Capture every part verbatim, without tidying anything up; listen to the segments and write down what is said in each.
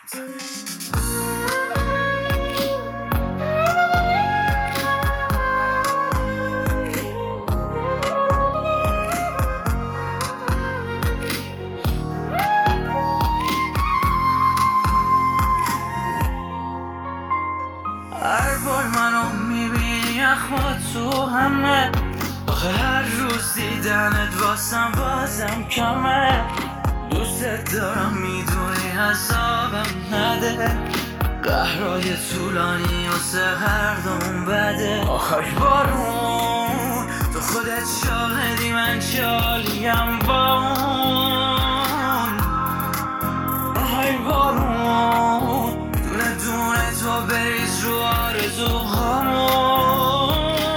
هر بار منو میبینی اخما تو همه، آخه هر روز دیدنت واسم بازم کمه. دوست دارم میدونی عذابم نده، قهرهای طولانی و هر دوم بده. آخر بارون تو خودت شاهدی من جالیم با اون. آخر بارون دونه دونه تو بریز رو آرزوهامون.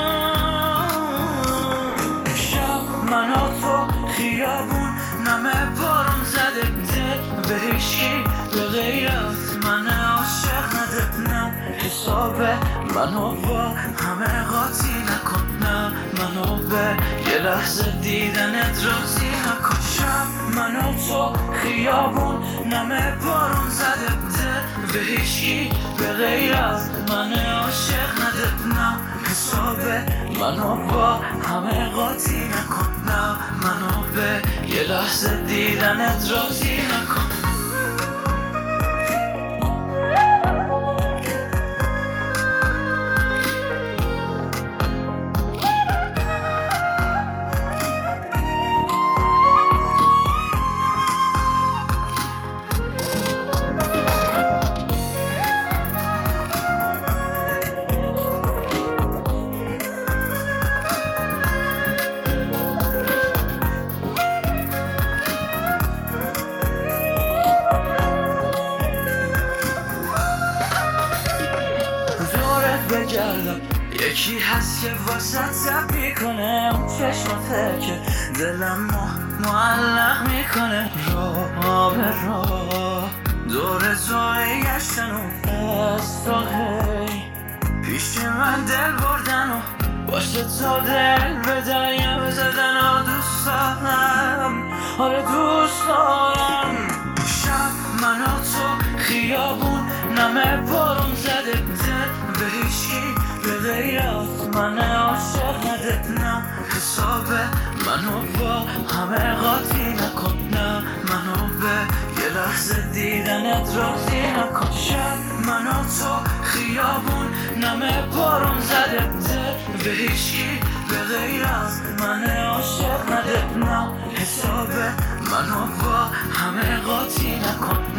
شب من و تو خیابون نمه بارون زده دل به هیچکی به غیر از من عاشق نده. نه حسابه منو با همه قاطی نکن، نه منو به یه لحظه دیدنت راضی نکن. شب من و تو خیابون نمه بارون زده دل به هیچکی به غیر از من عاشق نده. نه حسابه منو با همه قاطی نکن، نه منو به یه لحظه دیدنت راضی نکن. بگردم یکی هست که واسه تب میکنه، اون چشماته که دلم معلق میکنه. راه به راه دور توی گشتن و از تو هی پیش من دل بردن و باشه تا دل به دریا بزدن. و دوست دارم، آره دوست دارم. شب من و تو خیابون نمه بارون زده دل به هیچکی به غیر از من عاشق نده. نه حسابه منو با همه قاطی نکن، نه منو به یه لحظه دیدنت راضی نکن. شب من و تو خیابون نمه بارون زده دل به هیچکی به غیر از من عاشق نده. نه حسابه منو با همه قاطی نکن.